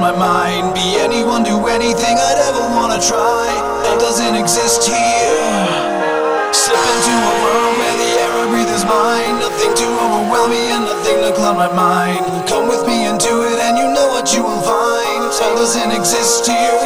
my mind. Be anyone, do anything I'd ever wanna try. That doesn't exist here. Slip into a world where the air I breathe is mine. Nothing to overwhelm me and nothing to cloud my mind. Come with me into it and you know what you will find. Hell doesn't exist here.